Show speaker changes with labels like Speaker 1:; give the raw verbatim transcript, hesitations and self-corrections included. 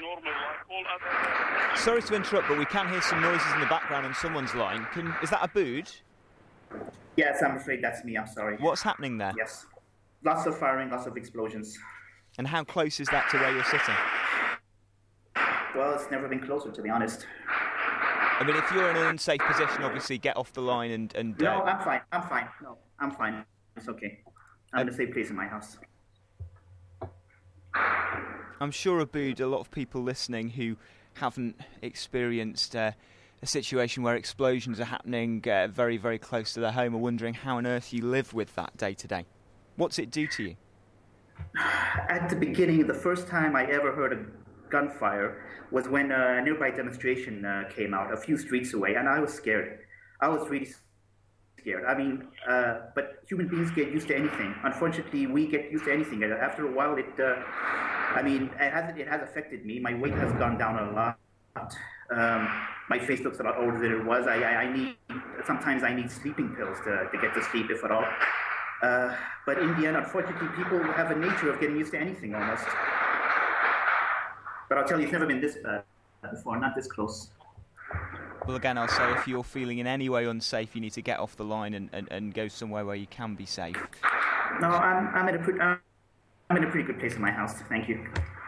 Speaker 1: normal like all other...
Speaker 2: Sorry to interrupt, but we can hear some noises in the background on someone's line. Can, is that Abood?
Speaker 3: Yes, I'm afraid that's me. I'm sorry.
Speaker 2: What's happening there?
Speaker 3: Yes. Lots of firing, lots of explosions.
Speaker 2: And how close is that to where you're sitting?
Speaker 3: Well, it's never been closer, to be honest.
Speaker 2: I mean, if you're in an unsafe position, obviously get off the line and... and uh...
Speaker 3: No, I'm fine. I'm fine. No, I'm fine. It's okay. I'm um, in a safe place in my house.
Speaker 2: I'm sure, Abood, a lot of people listening who haven't experienced uh, a situation where explosions are happening uh, very, very close to their home are wondering how on earth you live with that day to day. What's it do to you?
Speaker 3: At the beginning, the first time I ever heard a gunfire was when a nearby demonstration uh, came out a few streets away, and I was scared. I was really scared. I mean, uh, but human beings get used to anything. Unfortunately, we get used to anything. After a while, it, uh, I mean, it has, it has affected me. My weight has gone down a lot. Um, my face looks a lot older than it was. I, I, I need, sometimes I need sleeping pills to, to get to sleep, if at all. Uh, but in the end, unfortunately, people have a nature of getting used to anything almost. But I'll tell you, it's never been this bad before, not this close.
Speaker 2: Well, again, I'll say if you're feeling in any way unsafe, you need to get off the line and, and, and go somewhere where you can be safe.
Speaker 3: No, I'm, I'm, in a pre- I'm in a pretty good place in my house, thank you.